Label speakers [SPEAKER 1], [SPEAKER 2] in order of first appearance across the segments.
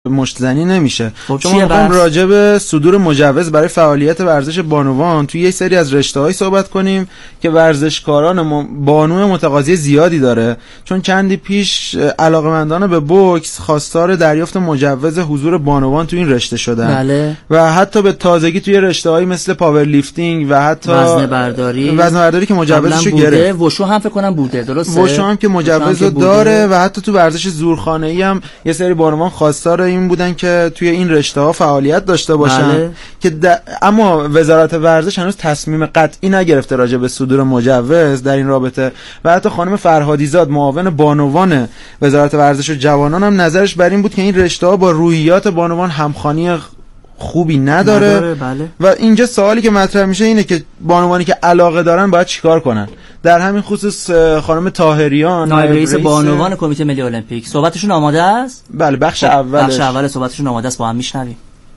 [SPEAKER 1] مشت زنی نمیشه.
[SPEAKER 2] خب
[SPEAKER 1] چون ما می‌خوایم راجع به صدور مجوز برای فعالیت ورزش بانوان توی یه سری از رشته‌های صحبت کنیم که ورزشکاران بانو متقاضی زیادی داره، چون چندی پیش علاقه‌مندان به بوکس خواستار دریافت مجوز حضور بانوان تو این رشته شدن.
[SPEAKER 2] بله.
[SPEAKER 1] و حتی به تازگی توی رشته‌های مثل پاور لیفتینگ و حتی
[SPEAKER 2] وزنه برداری که
[SPEAKER 1] مجوزشو گرفت.
[SPEAKER 2] وشو هم فکر کنم بوده، درسته؟
[SPEAKER 1] وشو هم که مجوزو داره و حتی تو ورزش زورخانه‌ای هم یه سری بانوان خواستار این بودن که توی این رشته‌ها فعالیت داشته باشن.
[SPEAKER 2] بله.
[SPEAKER 1] که اما وزارت ورزش هنوز تصمیم قطعی نگرفته راجع به صدور مجوز در این رابطه و حتی خانم فرهادیزاد معاون بانوان وزارت ورزش و جوانان هم نظرش بر این بود که این رشته‌ها با روحیات بانوان همخوانی خوبی نداره.
[SPEAKER 2] بله.
[SPEAKER 1] و اینجا سوالی که مطرح میشه اینه که بانوانی که علاقه دارن باید چیکار کنن. در همین خصوص خانم طاهریان
[SPEAKER 2] نایب رئیس بانوان کمیته ملی المپیک صحبتشون آماده است؟
[SPEAKER 1] بله، بخش اول
[SPEAKER 2] صحبتشون آماده است، با هم میشنویم.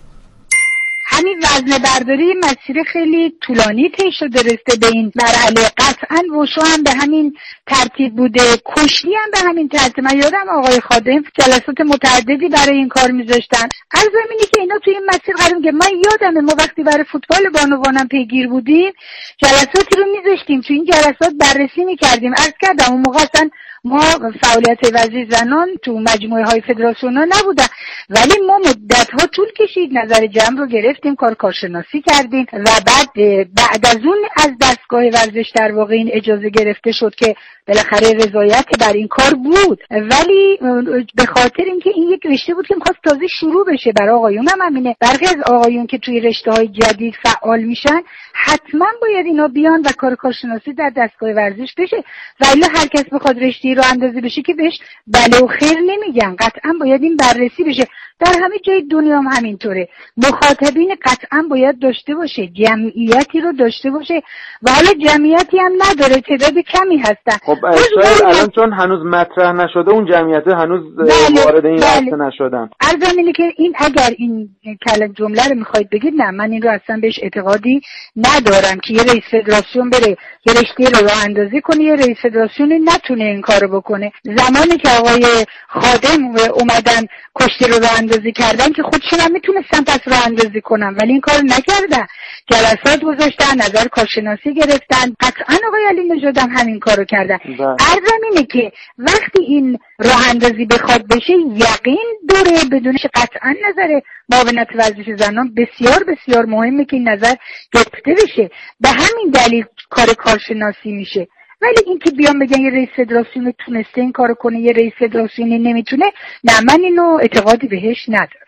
[SPEAKER 3] همین وزنه برداری مسیر خیلی طولانی طی شده رسیده به این مرحله. قطعا وشو هم به همین ترتیب بوده، کشتی هم به همین ترتیب. من یادم آقای خادم جلسات متعددی برای این کار میذاشتن. عرض اینه که اینا توی این مسیر قرار که من یادمه ما وقتی برای فوتبال بانوانم پیگیر بودیم جلساتی رو میذاشتیم، توی این جلسات بررسی میکردیم. عرض کردم اون موقع اصلا ما فعالیت ورزش زنان تو مجموعه های فدراسیون‌ها نبودن، ولی ما مدت‌ها طول کشید نظر جمع رو گرفتیم، کارشناسی کردیم و بعد از اون از دستگاه ورزش در واقع این اجازه گرفته شد که بالاخره رضایت بر این کار بود. ولی به خاطر اینکه این یک رشته بود که می‌خواست تازه شروع بشه، برای آقایون هم همینه. برخی از آقایون که توی رشته‌های جدید فعال میشن حتما باید اینا بیان و کارشناسی در دستگاه ورزش بشه، ولی هر کس بخواد رشته رو اندازه بشه که بهش بله و خیر نمیگن. قطعا باید این بررسی بشه. در همه جای دنیا هم همینطوره. مخاطبین قطعا باید داشته باشه، جمعیتی رو داشته باشه و حالا جمعیتی هم نداره، تعداد کمی هستن.
[SPEAKER 1] خب الان چون هنوز مطرح نشده اون جمعیت هنوز وارد این رشته نشدن.
[SPEAKER 3] عرضم اینه که این اگر این جمله رو میخواید بگید، نه من این رو اصلا بهش اعتقادی ندارم که یه رئیس فدراسیون بره یه رشته رو راه اندازی کنه، یه رئیس فدراسیونی نتونه این کارو بکنه. زمانی که آقای خادم اومدن کشتی رو راه اندازی کردن که خودشون هم میتونستن پس راه اندازی کنن، ولی این کار نکردن. جلسات گذاشتن، نظر کارشناسی گرفتن. قطعا آقای علی نژاد هم همین کارو کردن. عرضم اینه که وقتی این راه اندازی بخواد بشه یقین دوره بدونش قطعا نظر معاونت ورزش زنان بسیار بسیار مهمه که این نظر گرفته بشه. به همین دلیل کارشناسی میشه. ولی این که بیان بگن یه رئیس فدراسیون تونسته این کارو کنه یه رئیس فدراسیونی نمیتونه، نه من اینو اعتقادی بهش ندارم.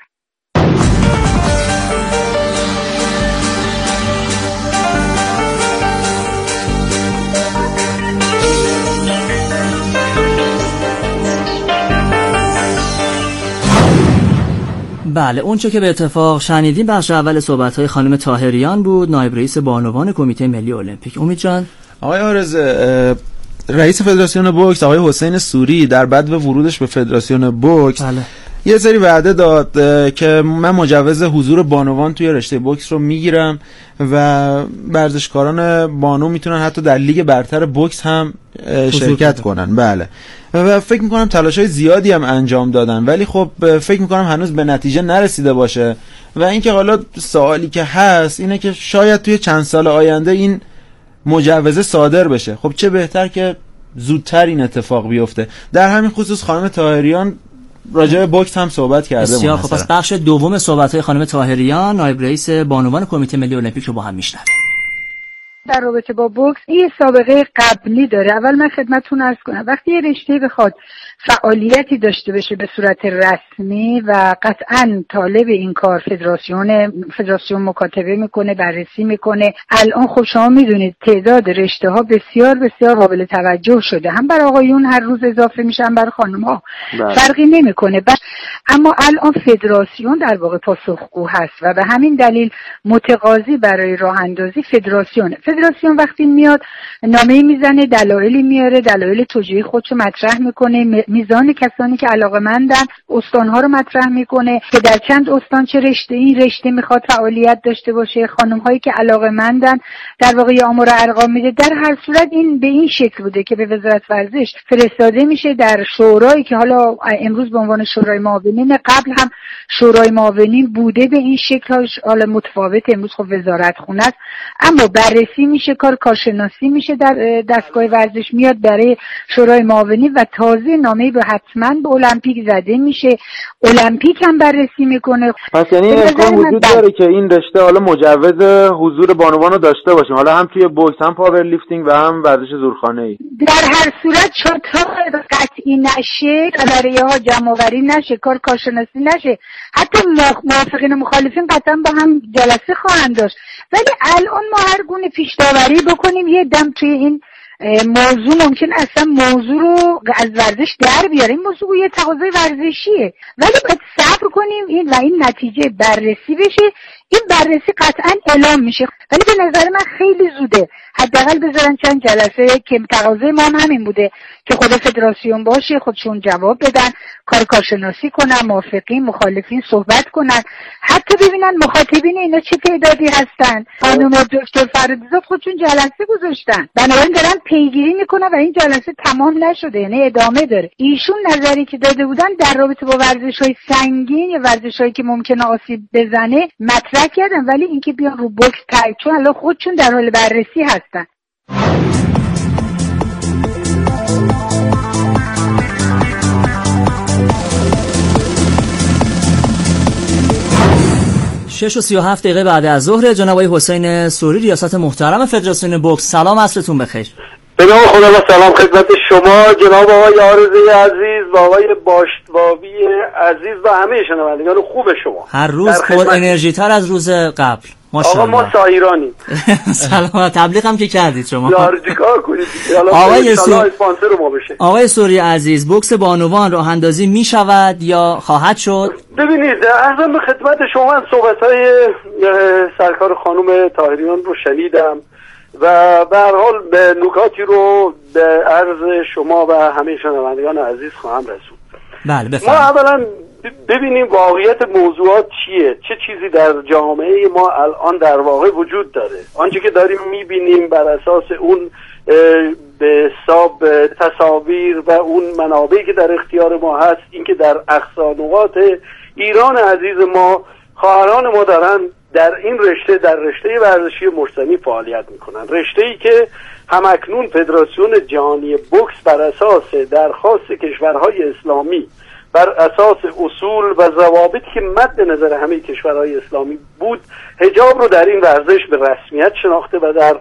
[SPEAKER 2] بله، اون چه که به اتفاق شنیدیم بخش اول صحبت‌های خانم طاهریان بود، نایب رئیس بانوان کمیته ملی المپیک. امید جان.
[SPEAKER 1] آقای آرز، رئیس فدراسیون بوکس آقای حسین سوری در بعد ورودش به فدراسیون بوکس یه سری وعده داد که من مجوز حضور بانوان توی رشته بوکس رو میگیرم و ورزشکاران بانو میتونن حتی در لیگ برتر بوکس هم شرکت کنن. بله، و فکر میکنم تلاشای زیادی هم انجام دادن، ولی خب فکر میکنم هنوز به نتیجه نرسیده باشه. و اینکه حالا سوالی که هست اینه که شاید توی چند سال آینده این مجوزه صادر بشه. خب چه بهتر که زودتر این اتفاق بیفته. در همین خصوص خانم طاهریان راجع به بوکس هم صحبت کرده.
[SPEAKER 2] بسیار خب، پس بخش دوم صحبت‌های خانم طاهریان نایب رئیس بانوان کمیته ملی المپیک رو با هم میشنویم.
[SPEAKER 3] در رابطه با بوکس این سابقه قبلی داره. اول من خدمتتون عرض کنم وقتی یه رشته بخواد فعالیتی داشته باشه به صورت رسمی و قطعاً طالب این کار فدراسیون مکاتبه میکنه، بررسی میکنه. الان خب شما میدونید تعداد رشته ها بسیار بسیار قابل توجه شده، هم برای آقایون هر روز اضافه میشن، برای خانم ها فرقی نمیکنه. اما الان فدراسیون در واقع پاسخگو هست و به همین دلیل متقاضی برای راه اندازی فدراسیون وقتی میاد نامه‌ای میزنه، دلایلی میاره، دلایل توجیهی خودشو مطرح میکنه، میزان کسانی که علاقه‌مندن استان‌ها رو مطرح میکنه که در چند استان چه رشته میخواد فعالیت داشته باشه، خانم‌هایی که علاقه‌مندن در واقع آمار ارقام میده. در هر صورت این به این شکل بوده که به وزارت ورزش فرستاده میشه در شورایی که حالا امروز به عنوان شورای معاونین، قبل هم شورای معاونین بوده به این شکل، حالا متفاوت، امروز خب وزارت خونه است، اما بررسی میشه، کارشناسی میشه در دستگاه ورزش، میاد برای شورای معاونین و تازه نامه به حتما به المپیک زده میشه، المپیک هم بررسی میکنه.
[SPEAKER 1] پس یعنی امکان وجود داره که این رشته حالا مجوز حضور بانوان رو داشته باشیم، حالا هم توی بوکس، هم پاور لیفتینگ و هم ورزش زورخانه‌ای.
[SPEAKER 3] در هر صورت تا قطعی نشه، خبریه‌ها جمع‌آوری نشه، کارشناسی نشه، حتی موافقین و مخالفین قطعا با هم جلسه خواهند داشت. ولی الان ما هر گونه پیش داوری بکنیم یه دم توی این موضوع ممکن اصلا موضوع رو از ورزش در بیاریم. موضوع یه تقاضای ورزشیه، ولی باید صبر کنیم این نتیجه بررسی بشه. این بررسی قطعا اعلام میشه، ولی به نظر من خیلی زوده. حداقل بذارن چند جلسه که تقاضای ما هم همین بوده که خود فدراسیون باشه، خودشون جواب بدن، کارشناسی کنن، موافقین مخالفین صحبت کنن، حتی ببینن مخاطبین اینا چه تعدادی هستن. خانم دکتر فرادیزاد خودشون جلسه گذاشتن، بنابراین دارن پیگیری میکنن و این جلسه تمام نشده، یعنی ادامه داره. ایشون نظری که داده بودن در رابطه با ورزش‌های سنگین یا ورزش‌هایی که ممکنه آسیب بزنه مطرح کردن، ولی اینکه بیان رو بوکس تایید، چون الان خودشون در حال بررسی هستن.
[SPEAKER 2] شش و 37 دقیقه بعد از ظهر. جناب آقای حسین سوری، ریاست محترم فدراسیون بوکس، سلام، عصرتون بخیر.
[SPEAKER 4] به نام خدا و سلام خدمت شما جناب آقای آرزوی عزیز و آقای باشتواوی عزیز و همه شنوندگان خوب شما.
[SPEAKER 2] هر روز پر انرژی تر از روز قبل.
[SPEAKER 4] آقا ما سایرانیم.
[SPEAKER 2] سلام، تبلیغ هم که کردید شما.
[SPEAKER 4] یار چیکار کنید؟
[SPEAKER 2] آقای سوری عزیز، بوکس بانوان راه اندازی می شود یا خواهد شد؟
[SPEAKER 4] ببینید، عرضم به خدمت شما از صحبت‌های سرکار خانم طاهریان رو شنیدم و به هر حال به نکاتی رو به عرض شما و همه شنوندگان عزیز خواهم رسوند.
[SPEAKER 2] بله بفرمایید.
[SPEAKER 4] ما اولا ببینیم واقعیت موضوعات چیه، چه چیزی در جامعه ما الان در واقع وجود داره. آنچه که داریم میبینیم بر اساس اون به حساب تصاویر و اون منابعی که در اختیار ما هست، اینکه در اقصا نقاط ایران عزیز ما خواهران ما دارن در این رشته، در رشته ورزشی مرسنی فعالیت میکنن، رشته‌ای که همکنون فدراسیون جهانی بوکس بر اساس درخواست کشورهای اسلامی، بر اساس اصول و ضوابطی که مد نظر همه کشورهای اسلامی بود، حجاب رو در این ورزش به رسمیت شناخته و در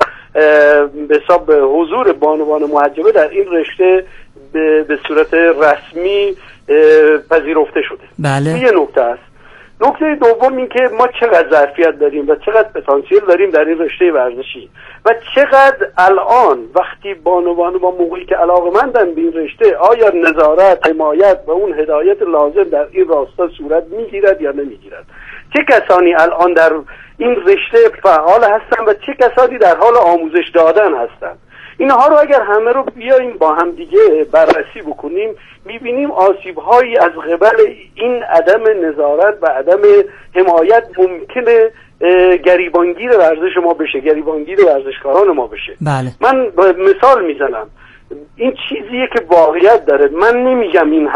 [SPEAKER 4] به حساب حضور بانوان محجبه در این رشته به صورت رسمی پذیرفته شده.
[SPEAKER 2] بله.
[SPEAKER 4] یه نکته است. نکته دوم این که ما چقدر ظرفیت داریم و چقدر پتانسیل داریم در این رشته ورزشی و چقدر الان وقتی بانوان با موقعی که علاقه‌مندن به این رشته، آیا نظارت، حمایت و اون هدایت لازم در این راستا صورت میگیرد یا نمیگیرد؟ چه کسانی الان در این رشته فعال هستن و چه کسانی در حال آموزش دادن هستن؟ اینها رو اگر همه رو بیاییم با هم دیگه بررسی بکنیم، میبینیم آسیب‌هایی از قبل این عدم نظارت و عدم حمایت ممکنه گریبانگیر ورزش ما بشه، گریبانگیر ورزشکاران ما بشه.
[SPEAKER 2] بله.
[SPEAKER 4] من مثال میزنم، این چیزیه که واقعیت داره. من نمیگم این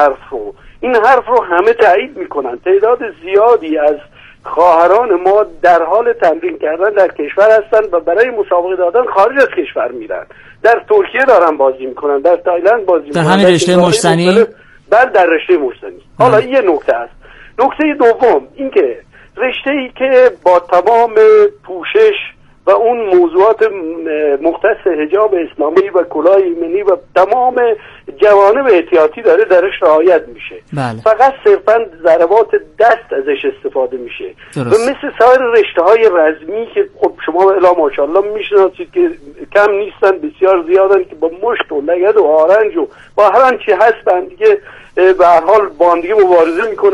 [SPEAKER 4] حرف رو همه تایید میکنن. تعداد زیادی از خواهران ما در حال تمرین کردن در کشور هستن و برای مسابقه دادن خارج از کشور میرن. در ترکیه دارن بازی میکنن، در تایلند بازی میکنن،
[SPEAKER 2] در همین رشته مرسنی.
[SPEAKER 4] بله، در رشته مرسنی. حالا یه نکته است. نکته دوم این که رشته‌ای که با تمام پوشش و اون موضوعات مختص حجاب اسلامی و کلاه ایمنی و تمام جوانب احتیاطی داره درش رعایت میشه.
[SPEAKER 2] بله.
[SPEAKER 4] فقط صرفا ضربات دست ازش استفاده میشه.
[SPEAKER 2] درست.
[SPEAKER 4] و مثل سایر رشته‌های رزمی که خب شما الا ماشاءالله میشناسید که کم نیستن، بسیار زیادن که با مشت و لگد و آرنج و با هر آنچه هست دیگه به هر حال با هم دیگه مبارزه میکنن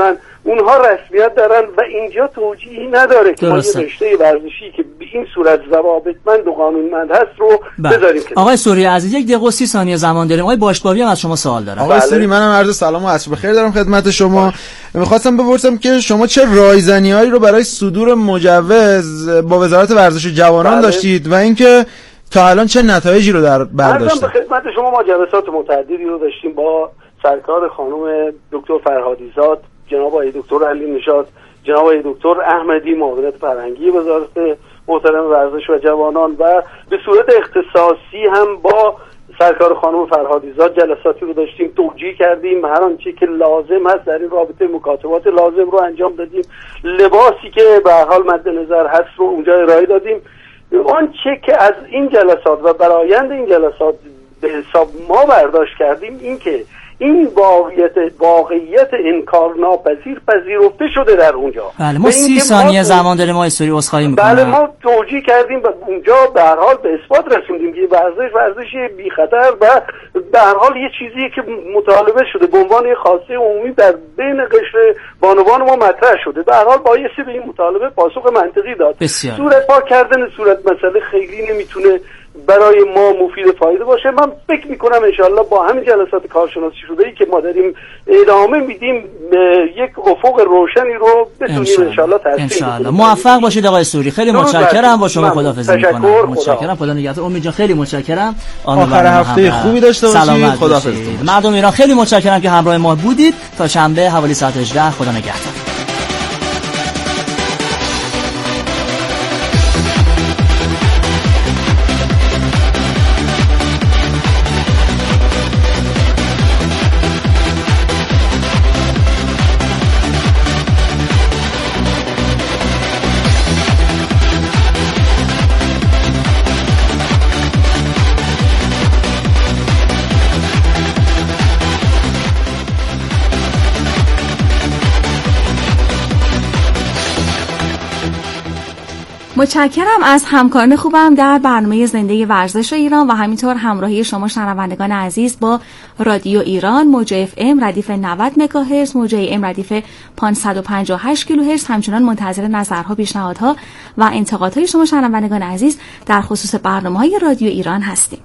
[SPEAKER 4] اونها رسمیت دارن و اینجا توجیهی نداره که ما یه رشته ورزشی که به این صورت ضوابطمند و قانونمند هست رو بذاریم.
[SPEAKER 2] آقای سوری عزیز 1 دقیقه و 30 ثانیه زمان داریم. آقای باشباوی هم از شما سوال دارم.
[SPEAKER 1] آقای سوری منم عرض سلام و عصر بخیر دارم خدمت شما. می‌خواستم بپرسم که شما چه رایزنی‌هایی رو برای صدور مجوز با وزارت ورزش و جوانان داشتید و اینکه تا الان چه نتایجی رو در برداشتید؟
[SPEAKER 4] به خدمت شما ما جلسات متعددی رو داشتیم با سرکار خانم دکتر فرهادی زاد، جناب آقای دکتر علی نژاد، جناب آقای دکتر احمدی معاونت فرهنگی وزارت محترم ورزش و جوانان و به صورت اختصاصی هم با سرکار خانم فرهادی زاد جلساتی رو داشتیم، توجیه کردیم، هر آنچه که لازم هست در این رابطه مکاتبات لازم رو انجام دادیم، لباسی که به هر حال مد نظر هست رو اونجا ارائه دادیم. آنچه که از این جلسات و برآیند این جلسات به حساب ما برداشت کردیم این که این واقعیت انکارناپذیر پذیرفته شده در اونجا.
[SPEAKER 2] بله ما 30 ثانیه زمان داریم. ما استوری عذرخواهی می‌کنم.
[SPEAKER 4] بله ما توجیه کردیم و اونجا به هر حال به اثبات رسوندیم که ورزش بی خطر و به هر حال یه چیزی که مطالبه شده به عنوان خاصه عمومی در بین قشر بانوان ما مطرح شده، به هر حال بایستی به این مطالبه پاسخ منطقی داد.
[SPEAKER 2] بسیار.
[SPEAKER 4] صورت پاک کردن صورت مسئله خیلی نمیتونه برای ما مفید فایده باشه. من فکر میکنم انشالله با همین جلسات کارشناسی شده‌ای که ما داریم ادامه میدیم یک افق روشنی رو بتونیم انشالله تحسین کنیم.
[SPEAKER 2] موفق باشید آقای سوری. خیلی متشکرم. با شما خداحافظی میکنم. متشکرم. خدا نگهدار. امید جان خیلی متشکرم.
[SPEAKER 1] آخر هفته خوبی داشته باشید. خداحافظ.
[SPEAKER 2] مردم ایران خیلی متشکرم که همراه ما بودید. تا شنبه حوالی ساعت 18. خدا نگهدار.
[SPEAKER 5] متشکرم از همکاران خوبم در برنامه زنده ورزش ایران و همینطور همراهی شما شنوندگان عزیز با رادیو ایران موج FM ردیف 90 مگاهرتز، موج AM ردیف 558 کیلوهرتز. همچنان منتظر نظرها، پیشنهادها و انتقادهای شما شنوندگان عزیز در خصوص برنامه‌های رادیو ایران هستیم.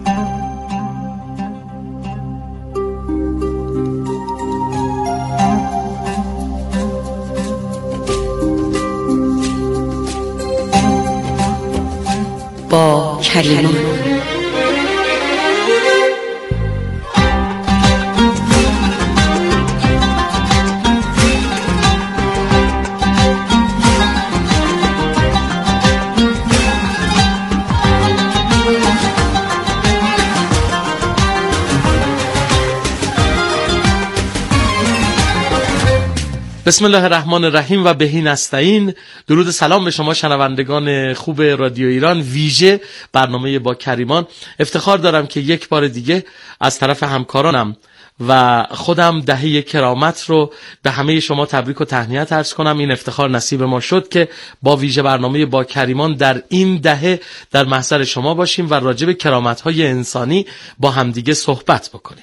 [SPEAKER 6] با کریمان.
[SPEAKER 7] بسم الله الرحمن الرحیم و بهی نستعین. درود سلام به شما شنوندگان خوب رادیو ایران، ویژه برنامه با کریمان. افتخار دارم که یک بار دیگه از طرف همکارانم و خودم دهه کرامت رو به همه شما تبریک و تهنیت عرض کنم. این افتخار نصیب ما شد که با ویژه برنامه با کریمان در این دهه در محضر شما باشیم و راجع به کرامت‌های انسانی با همدیگه صحبت بکنیم.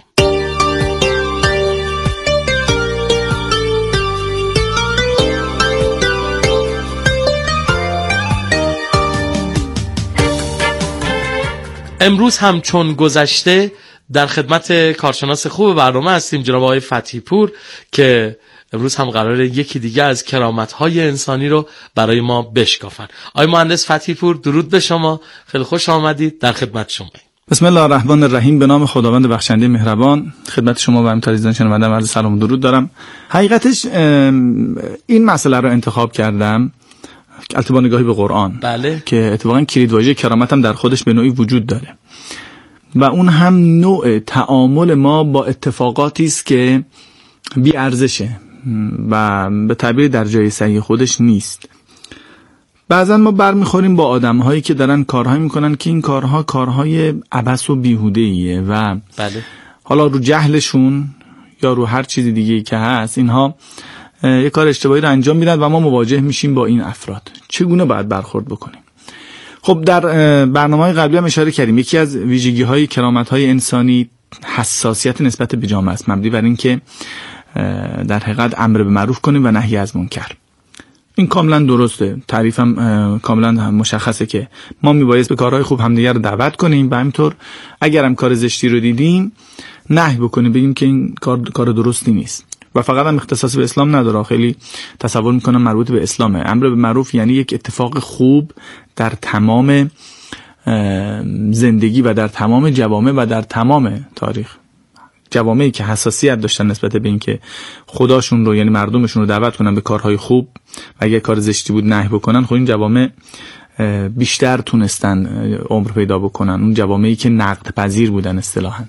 [SPEAKER 7] امروز هم چون گذشته در خدمت کارشناس خوب برنامه هستیم جناب آقای فتحی پور که امروز هم قراره یکی دیگه از کرامت‌های انسانی رو برای ما بشکافن. آقای مهندس فتحی پور درود به شما، خیلی خوش آمدید، در خدمت شما.
[SPEAKER 8] بسم الله الرحمن الرحیم. به نام خداوند بخشنده مهربان. خدمت شما و همینطور عزیزان شنوندگان عرض سلام و درود دارم. حقیقتش این مسئله رو انتخاب کردم البته با نگاهی به قرآن.
[SPEAKER 7] بله.
[SPEAKER 8] که اتفاقا کلیدواژه کرامت هم در خودش به نوعی وجود داره و اون هم نوع تعامل ما با اتفاقاتی است که بی ارزشه و به تعبیر در جای صحیح خودش نیست. بعضا ما برمیخوریم با آدم‌هایی که دارن کارهایی میکنن که این کارها کارهای عبث و بیهوده‌ایه و
[SPEAKER 7] بله.
[SPEAKER 8] حالا رو جهلشون یا رو هر چیز دیگه‌ای که هست اینها یک کار اشتباهی رو انجام میدن و ما مواجه میشیم با این افراد. چگونه باید برخورد بکنیم؟ خب در برنامه‌های قبلی هم اشاره کردیم یکی از ویژگی‌های کرامت‌های انسانی حساسیت نسبت به جامعه است، مبنی بر این که در حقیقت امر به معروف کنیم و نهی از منکر. این کاملا درسته، تعریفم کاملا مشخصه که ما میبایست به کارهای خوب همدیگر رو دعوت کنیم و همینطور اگر هم کار زشتی رو دیدیم نهی بکنیم، بگیم که این کار درستی نیست. و فقط هم اختصاص به اسلام نداره، خیلی تصور میکنم مربوط به اسلامه. امر به معروف یعنی یک اتفاق خوب در تمام زندگی و در تمام جوامع و در تمام تاریخ. جوامعی که حساسیت داشتن نسبت به این که خداشون رو یعنی مردمشون رو دعوت کنن به کارهای خوب و اگه کار زشتی بود نهی بکنن، خب این جوامع بیشتر تونستن عمر پیدا بکنن، اون جوامعی که نقد پذیر بودن اصطلاحاً.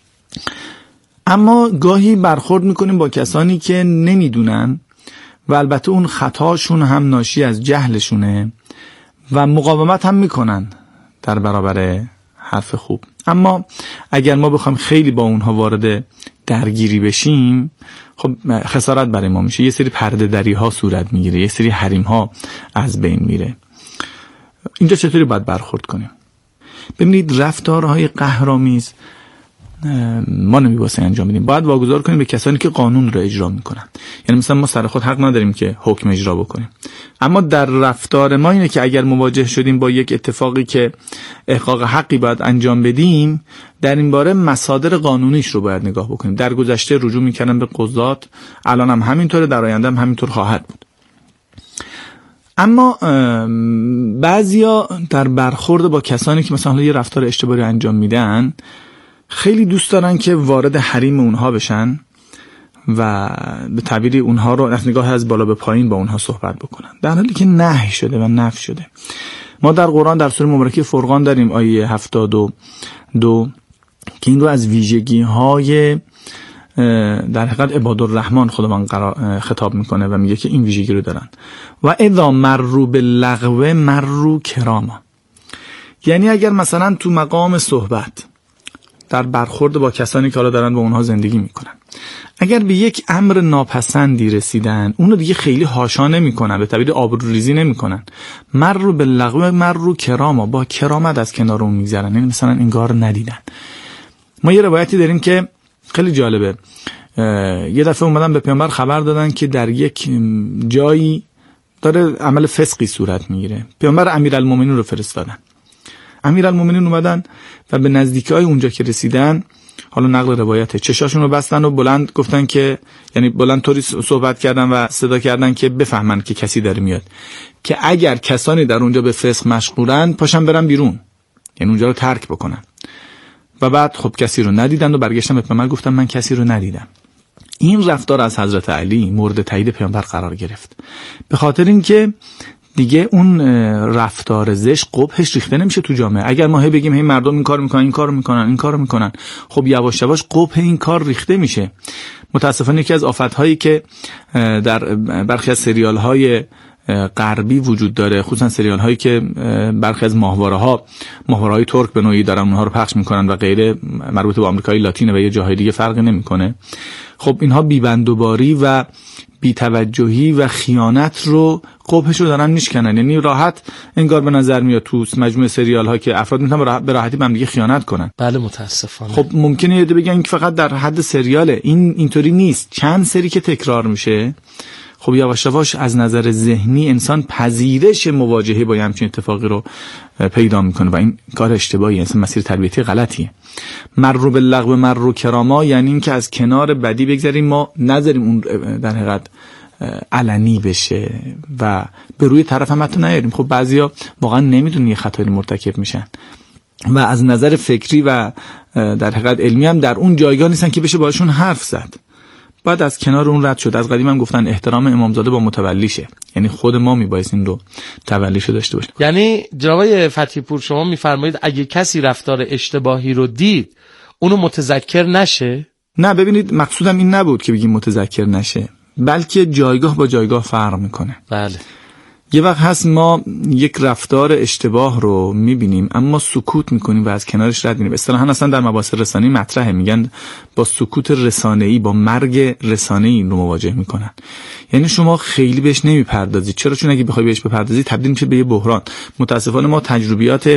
[SPEAKER 8] اما گاهی برخورد میکنیم با کسانی که نمیدونن و البته اون خطاشون هم ناشی از جهلشونه و مقاومت هم میکنن در برابر حرف خوب. اما اگر ما بخوایم خیلی با اونها وارد درگیری بشیم، خب خسارت برای ما میشه. یه سری پرده دری ها صورت میگیره، یه سری حریم ها از بین میره. اینجا چطوری باید برخورد کنیم؟ ببینید رفتارهای قهرآمیز ما نمیبایست انجام بدیم. باید واگذار کنیم به کسانی که قانون رو اجرا میکنن. یعنی مثلا ما سر خود حق نداریم که حکم اجرا بکنیم، اما در رفتار ما اینه که اگر مواجه شدیم با یک اتفاقی که احقاق حقی باید انجام بدیم، در این باره مصادر قانونیش رو باید نگاه بکنیم. در گذشته رجوع میکنن به قضات، الان هم همینطوره، در آینده هم همینطور خواهد بود. اما بعضیا در برخورد با کسانی که مثلا یه رفتار اشتباهی انجام میدن خیلی دوست دارن که وارد حریم اونها بشن و به تعبیری اونها رو از نگاه از بالا به پایین با اونها صحبت بکنن، در حالی که نهی شده و نفی شده. ما در قرآن در سوره مبارکه فرقان داریم آیه 72 که این رو از ویژگی های در حقیقت عبادالرحمن خداوند خطاب میکنه و میگه که این ویژگی رو دارن. و اذا مروا باللغو مروا کراما. یعنی اگر مثلا تو مقام صحبت در برخورد با کسانی که حالا دارن با اونها زندگی میکنن، اگر به یک امر ناپسندی رسیدن، اونو دیگه خیلی حاشا نمیکنن، به تعبیر آبروریزی نمیکنن. مروا باللغو مروا کراما، با کرامت از کنار اون میگذرن، یعنی مثلا انگار ندیدن. ما یه روایتی داریم که خیلی جالبه. یه دفعه اومدن به پیامبر خبر دادن که در یک جایی داره عمل فسقی صورت میگیره. پیامبر امیرالمومنین رو فرستادن. امیرالمومنین اومدن و به نزدیکای اونجا که رسیدن، حالا نقل روایته، چشاشون رو بستن و بلند گفتن که، یعنی بلند طوری صحبت کردن و صدا کردن که بفهمن که کسی داره میاد، که اگر کسانی در اونجا به فسق مشغولن پاشن برن بیرون، یعنی اونجا رو ترک بکنن. و بعد خب کسی رو ندیدن و برگشتن به پیامبر گفتن من کسی رو ندیدم. این رفتار از حضرت علی مورد تایید پیامبر قرار گرفت، به خاطر اینکه دیگه اون رفتار زشت قبحش ریخته نمیشه تو جامعه. اگر ما بگیم هی مردم این کارو میکنن، خب یواش یواش قبح این کار ریخته میشه. متاسفانه یکی از آفت‌هایی که در برخی از سریال‌های غربی وجود داره، خصوصا سریال هایی که برخی از ماهواره‌های ترک به نوعی دارن اونها رو پخش میکنن و غیره، مربوط به آمریکای لاتین و یه جاهای دیگه فرقی نمیکنه. خب اینها بی‌بندوباری و بی‌توجهی و خیانت رو قبحش رو دارن میشکنن. یعنی راحت انگار به نظر میاد تو مجموعه سریال ها که افراد میتونن به راحتی به هم دیگه خیانت کنن.
[SPEAKER 7] بله متاسفانه.
[SPEAKER 8] خب ممکنه یه عده بگن که فقط در حد سریاله، اینطوری نیست. چند سری که تکرار میشه، خب یواش یواش از نظر ذهنی انسان پذیرش مواجهه با همچین اتفاقی رو پیدا میکنه و این کار اشتباهیه، اصلا مسیر تربیتی غلطیه. مروا باللغو مروا کراما، یعنی این که از کنار بدی بگذریم، ما نذاریم اون در حقیقت علنی بشه و به روی طرف هم حتی نیاریم. خب بعضیا واقعا نمیدونن یه خطایی مرتکب میشن و از نظر فکری و در حقیقت علمی هم در اون جایگاه نیستن که بشه باشون حرف زد. بعد از کنار اون رد شد. از قدیم هم گفتن احترام امامزاده با متولیشه، یعنی خود ما میبایست این رو تولیشو داشته باشیم.
[SPEAKER 7] یعنی جناب فتحی پور شما میفرمایید اگه کسی رفتار اشتباهی رو دید اونو متذکر نشه؟
[SPEAKER 8] نه، ببینید مقصودم این نبود که بگیم متذکر نشه، بلکه جایگاه با جایگاه فرق میکنه.
[SPEAKER 7] بله.
[SPEAKER 8] یه وقت هست ما یک رفتار اشتباه رو میبینیم اما سکوت میکنیم و از کنارش رد میریم. اصطلاحاً اصلا در مباحث رسانه‌ای مطرحه، میگن با سکوت رسانه‌ای، با مرگ رسانه‌ای رو مواجه میکنن. یعنی شما خیلی بهش نمیپردازید. چرا؟ چون اگه بخوای بهش بپردازی تبدیل میشه به یه بحران. متاسفانه ما تجربیات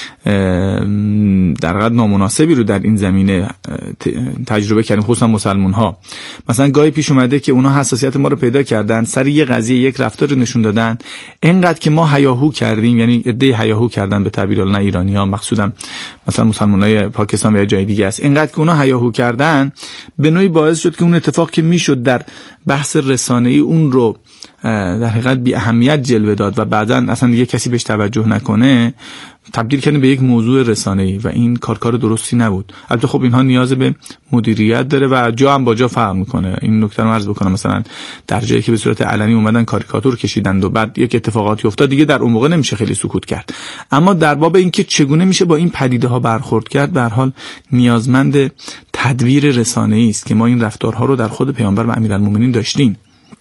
[SPEAKER 8] در حقیقت نامناسبی رو در این زمینه تجربه کردیم، خصوصا مسلمان‌ها. مثلا گاهی پیش اومده که اونها حساسیت ما رو پیدا کردن، سر یه قضیه یک رفتار نشون دادن، اینقدر که ما هیاهو کردیم، یعنی عده هیاهو کردن به تعبیر نه ایرانی‌ها، مقصودم مثلا مسلمانای پاکستان و یا جای دیگه است، اینقدر که اونها هیاهو کردن به نوعی باعث شد که اون اتفاق که میشد در بحث رسانه‌ای اون رو در حقیقت بی اهمیت جلوه داد و بعداً اصلا دیگه کسی بهش توجه نکنه، تبدیل کردن به یک موضوع رسانه‌ای و این کار درستی نبود. البته خب اینها نیاز به مدیریت داره و جا هم با جا فرق میکنه. این نکته رو عرض بکنم، مثلا در جایی که به صورت علنی اومدن کاریکاتور کشیدند و بعد یک اتفاقاتی افتاد، دیگه در اون موقع نمیشه خیلی سکوت کرد. اما در باب اینکه چگونه میشه با این پدیده ها برخورد کرد، به هر حال نیازمند تدبیر رسانه‌ای است که ما این رفتارها رو در خود پیامبر و امیرالمومنین داشتیم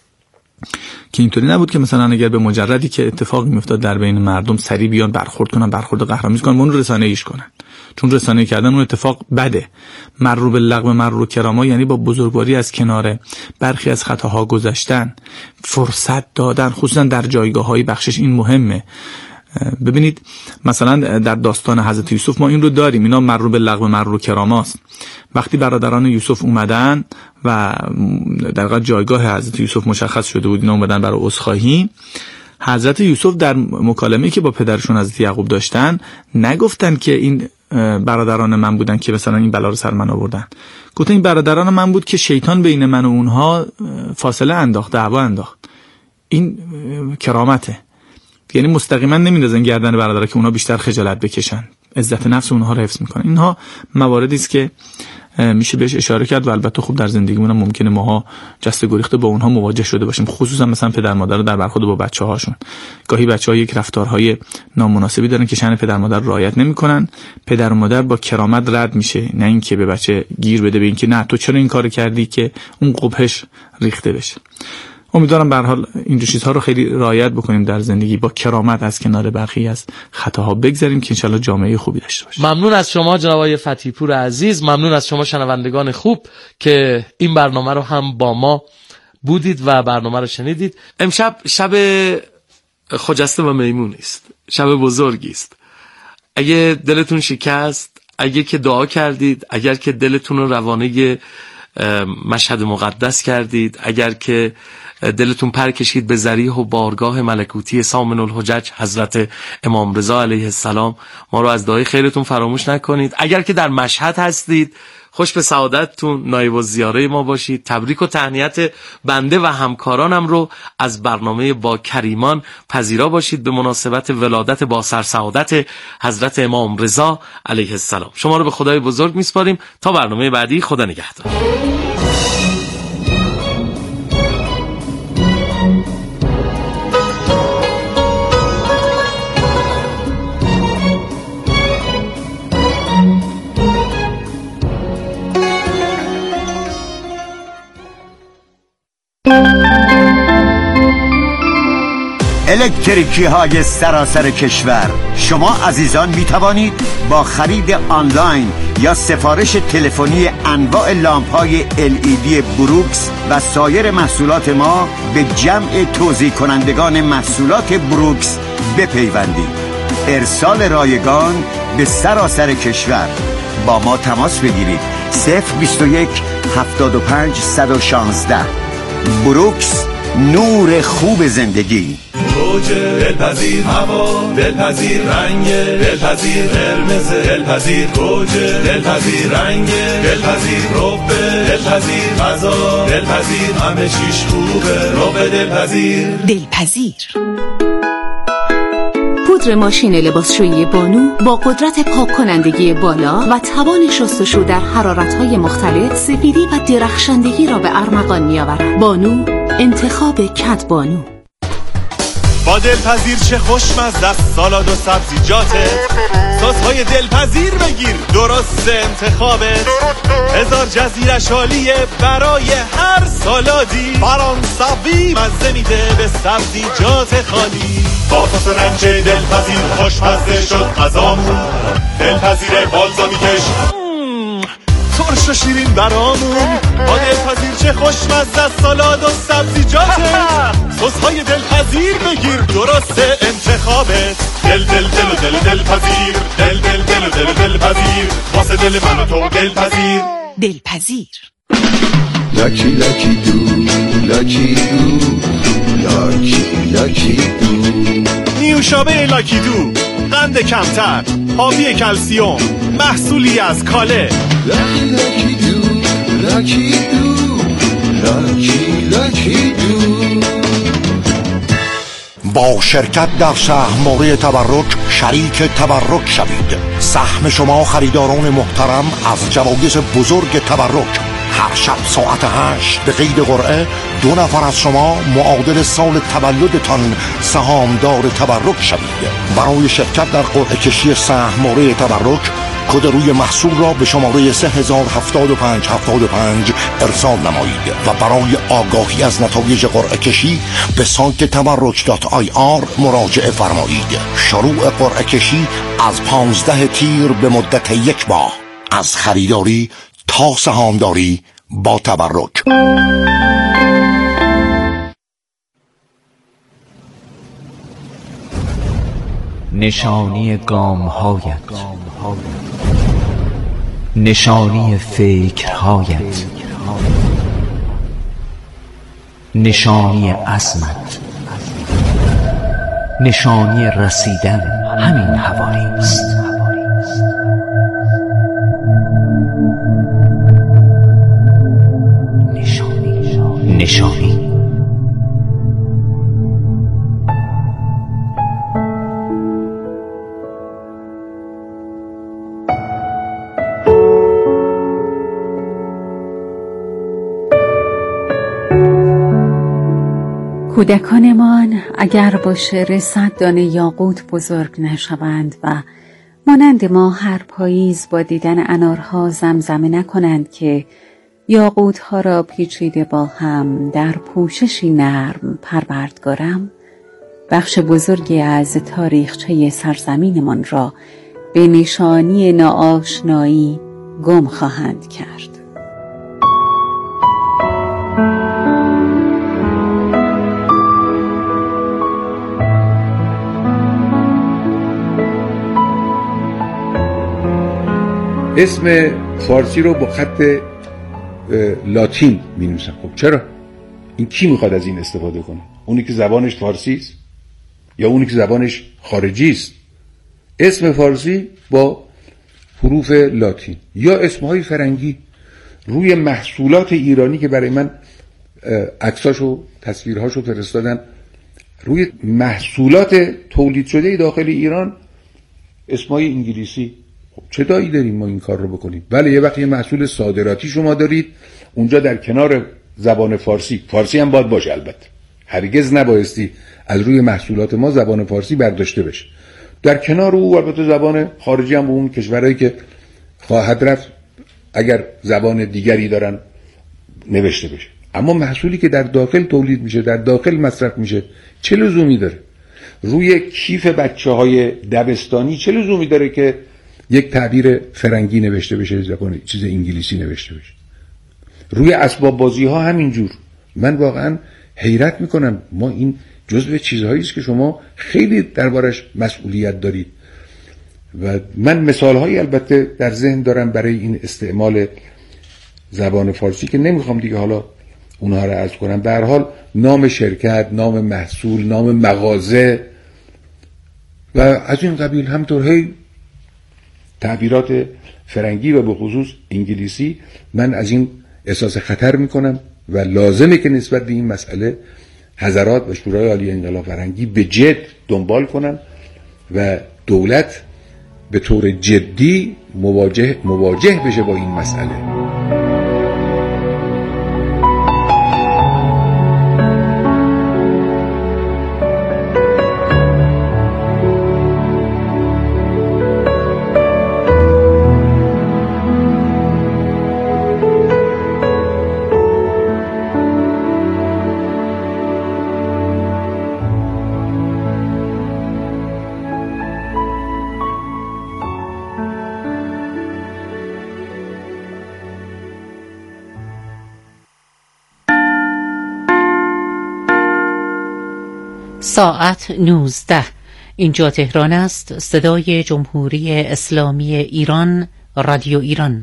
[SPEAKER 8] که اینطوری نبود که مثلا اگر به مجردی که اتفاقی میافتاد در بین مردم سری بیان برخورد کنن، برخورد قهرآمیز کنن، اون رسانه‌ایش کنن. چون رسانه‌ای کردن اون اتفاق بده. مرو باللغو مرو کراما، یعنی با بزرگواری از کنار برخی از خطاها گذشتن، فرصت دادن، خصوصا در جایگاه‌های بخشش این مهمه. ببینید مثلا در داستان حضرت یوسف ما این رو داریم، اینا مرو باللغو مرو کراماست. وقتی برادران یوسف اومدن و در واقع جایگاه حضرت یوسف مشخص شده بود، اینا اومدن برای عذرخواهی، حضرت یوسف در مکالمه‌ای که با پدرشون حضرت یعقوب داشتن نگفتن که این برادران من بودن که مثلا این بلا رو سر من آوردن. گفتن این برادران من بود که شیطان بین من و اونها فاصله انداخت، دعوا انداخت. این کرامته. یعنی مستقیما نمیندازن گردن برادرها که اونها بیشتر خجالت بکشن، عزت نفس اونها رو حفظ میکنن. اینها مواردی است که میشه بهش اشاره کرد و البته خوب در زندگیمون هم ممکنه ماها جسته گریخته با اونها مواجه شده باشیم، خصوصا مثلا پدر مادر در برخورد با بچه‌هاشون. گاهی بچه‌ها یک رفتارهای نامناسبی دارن که شأن پدر مادر رعایت نمیکنن، پدر و مادر با کرامت رد میشه، نه اینکه به بچه گیر بده به اینکه نه تو چرا این کارو کردی که اون قبحش ریخته بشه. امیدوارم به هر حال این چیزها رو خیلی رعایت بکنیم در زندگی، با کرامت از کنار برخی از خطاها بگذریم که انشالله جامعه خوبی داشته باشیم.
[SPEAKER 7] ممنون از شما جناب آقای فتحی پور عزیز، ممنون از شما شنوندگان خوب که این برنامه رو هم با ما بودید و برنامه رو شنیدید. امشب شب خجسته و میمون است، شب بزرگی است. اگه دلتون شکست، اگه که دعا کردید، اگر که دلتون رو روانه مشهد مقدس کردید، اگر که دلتون پر کشید به ذریح و بارگاه ملکوتی سامن الحجج حضرت امام رضا علیه السلام، ما رو از دعای خیرتون فراموش نکنید. اگر که در مشهد هستید، خوش به سعادتتون، نایب الزیاره ما باشید. تبریک و تهنیت بنده و همکارانم رو از برنامه با کریمان پذیرا باشید به مناسبت ولادت با سرسعادت حضرت امام رضا علیه السلام. شما رو به خدای بزرگ میسپاریم تا برنامه بعدی. خدا نگهدار.
[SPEAKER 9] الکتریکی های سراسر کشور، شما عزیزان می توانید با خرید آنلاین یا سفارش تلفنی انواع لامپ های LED بروکس و سایر محصولات ما به جمع توزیع کنندگان محصولات بروکس بپیوندید. ارسال رایگان به سراسر کشور. با ما تماس بگیرید 021 75 116. بروکس، نور خوب زندگی.
[SPEAKER 10] گوجه دلپذیر، هوا دلپذیر، رنگ دلپذیر، قرمز دلپذیر، گوجه دلپذیر، رنگ دلپذیر، رب دلپذیر، غذا دلپذیر، همه چیش خوبه، رب دلپذیر.
[SPEAKER 6] دلپذیر پودر ماشین لباسشویی بانو با قدرت پاک کنندگی بالا و توان شستشو در حرارت‌های مختلف، سفیدی و درخشندگی را به ارمغان می‌آورد. بانو، انتخاب کد بانو.
[SPEAKER 10] با دلپذیر چه خوشمزه است سالاد و سبزیجاته. سس‌های دلپذیر بگیر درست انتخابت. 1000 جزیره شالیه برای هر سالادی. فرانسوی مزه میده به سبزیجات خالی. با سس رنج دلپذیر خوشمزه شد غذامون. دلپذیر بالزامیکش ترش و شیرین برامون. با دلپذیر چه خوشمزه است سالاد و سبزیجاته. سس‌های دلپذیر بگیر درست انتخابت. دل دل دل و دل دلپذیر. دل دل دل و دل دلپذیر. واسه دل من و تو دلپذیر.
[SPEAKER 6] دلپذیر.
[SPEAKER 11] لاکی لاکی دو لاکی دو لاکی لاکی دو.
[SPEAKER 10] نیوشابه لاکی دو، قند کمتر، حاوی کلسیوم، محصولی از کاله.
[SPEAKER 11] لاکی لاکی دو لاکی دو لاکی لاکی دو.
[SPEAKER 12] با شرکت در سهم‌موقع تبرک شریک تبرک شوید. سهم شما خریداران محترم از جوایز بزرگ تبرک. هر شب ساعت 8 به قید قرعه 2 نفر از شما معادل سال تولدتان سهامدار تبرک شوید. برای شرکت در قرعه کشی سهم‌موقع تبرک کد روی محصول را به شماره 307575 ارسال نمایید و برای آگاهی از نتایج قرعه کشی به سایت تبرک.ir مراجعه فرمایید. شروع قرعه کشی از 15 تیر به مدت 1 ماه. از خریداری تا سهامداری با تبرک.
[SPEAKER 13] نشانی گام‌هایت، نشانی فکرهایت، نشانی عزمت، نشانی رسیدن همین هوایی است. نشانی
[SPEAKER 6] کودکانمان اگر با شعر 100 دانه یاقوت بزرگ نشوند و مانند ما هر پاییز با دیدن انارها زمزمه نکنند که یاقوت‌ها را پیچیده با هم در پوششی نرم پروردگارم، بخش بزرگی از تاریخچه سرزمینمان را به نشانی ناآشنایی گم خواهند کرد.
[SPEAKER 14] اسم فارسی رو با خط لاتین می نویسن. خب چرا؟ این کی میخواد از این استفاده کنه؟ اونی که زبانش فارسی است یا اونی که زبانش خارجی است؟ اسم فارسی با حروف لاتین یا اسمهای فرنگی روی محصولات ایرانی که برای من عکساشو تصویرهاشو فرستادن، روی محصولات تولید شده داخل ایران اسمهای انگلیسی. خب چه دایی داریم ما این کار رو بکنیم؟ بله یه وقتی محصول صادراتی شما دارید اونجا در کنار زبان فارسی هم باید باشه، البته هرگز نبایستی از روی محصولات ما زبان فارسی برداشته بشه. در کنار او البته زبان خارجی هم اون کشورهایی که خواهد رفت اگر زبان دیگری دارن نوشته بشه. اما محصولی که در داخل تولید میشه، در داخل مصرف میشه، چه لزومی داره روی کیف بچه‌های دبستانی چه لزومی داره که یک تعبیر فرنگی نوشته بشه، زبان چیز انگلیسی نوشته بشه؟ روی اسباب بازی ها همینجور. من واقعا حیرت میکنم. ما این جزء چیزهایی است که شما خیلی دربارش مسئولیت دارید و من مثالهایی البته در ذهن دارم برای این استعمال زبان فارسی که نمیخوام دیگه حالا اونها رو عرض کنم. به هر حال نام شرکت، نام محصول، نام مغازه و از این قبیل همطور هی تعبیرات فرنگی و به خصوص انگلیسی. من از این احساس خطر میکنم و لازمه که نسبت به این مسئله حضرات و شورای عالی انقلاب فرهنگی به جد دنبال کنن و دولت به طور جدی مواجه بشه با این مسئله.
[SPEAKER 15] ساعت 19. اینجا تهران است. صدای جمهوری اسلامی ایران، رادیو ایران.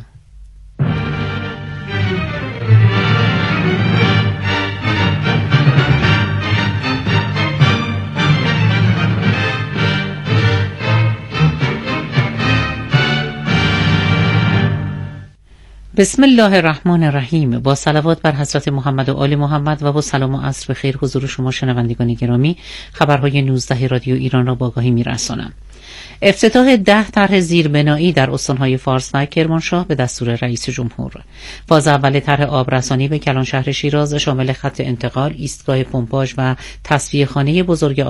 [SPEAKER 15] بسم الله الرحمن الرحیم. با صلوات بر حضرت محمد و آل محمد و با سلام و عصر بخیر حضور شما شنوندگان گرامی، خبرهای 19 رادیو ایران را با آگاهی می‌رسانم. افتتاح 10 طرح زیربنایی در استان‌های فارس و کرمانشاه به دستور رئیس جمهور. فاز اول طرح آبرسانی به کلان شهر شیراز شامل خط انتقال، ایستگاه پمپاژ و تصفیه‌خانه بزرگ